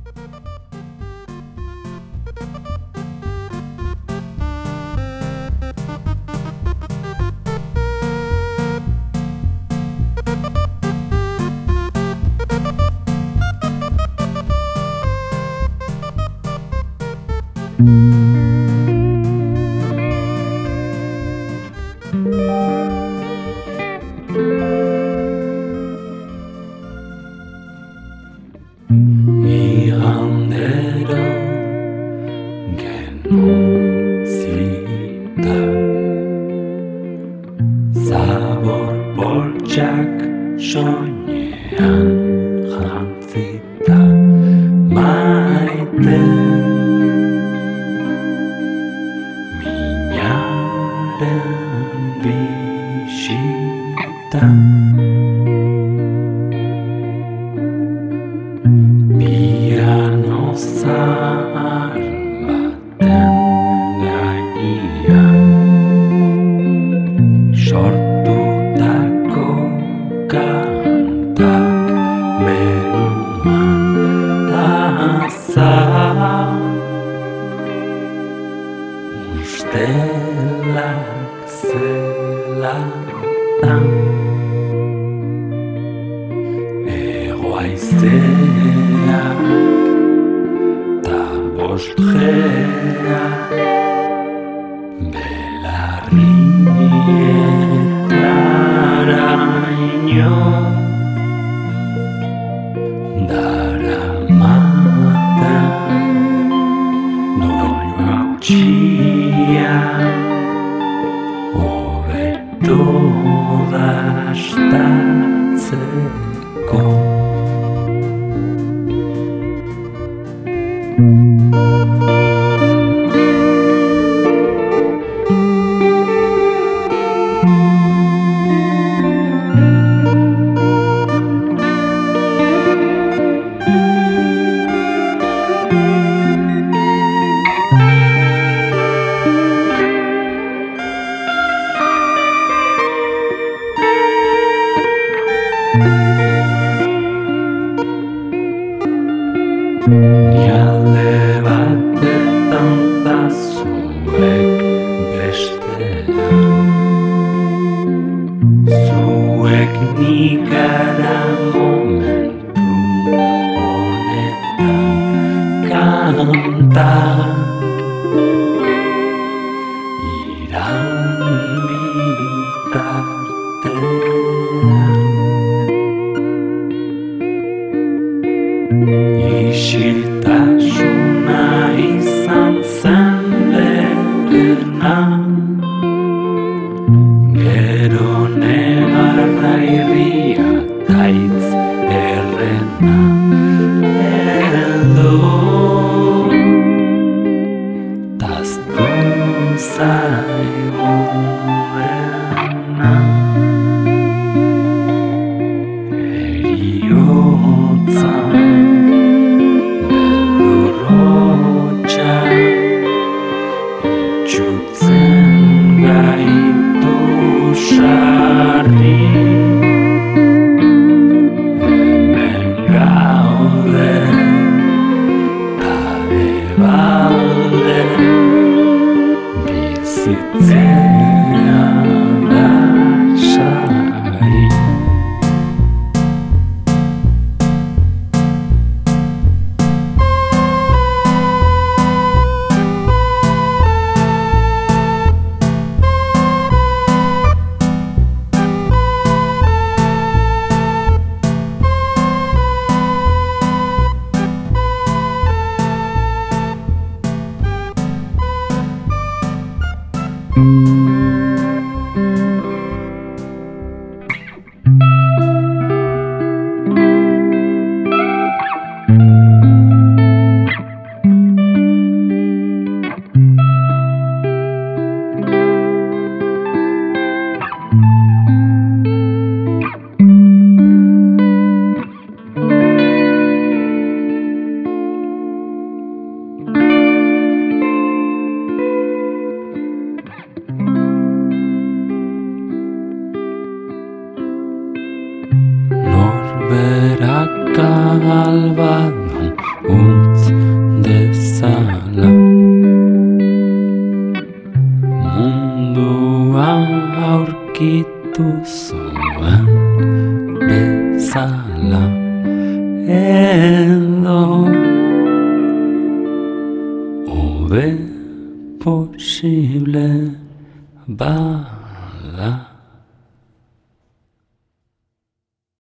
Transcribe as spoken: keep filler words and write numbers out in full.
igandero genuzita zabor poltsak soinean jantzita maite minaren bisita piano zahar baten gainean sortutako kantak menuan azal ustelak zelatan egoaizeak ta bostjeak belarrietaraino daramaten doinu txia hobeto dastatzeko. Nialde batetan da zuek bestean, zuek nikara momentu honetan kanta iran bitartean. Isiltasuna izan zen lehena, gero negarra irria taitz errena. Heldu taztun zaigurena, eriotzan itxutzen gaitu sarri, hemen gaude ta bebalde bizitzea da sari. Norberak albadun un argitu zuen bezala edo hobe posible bada.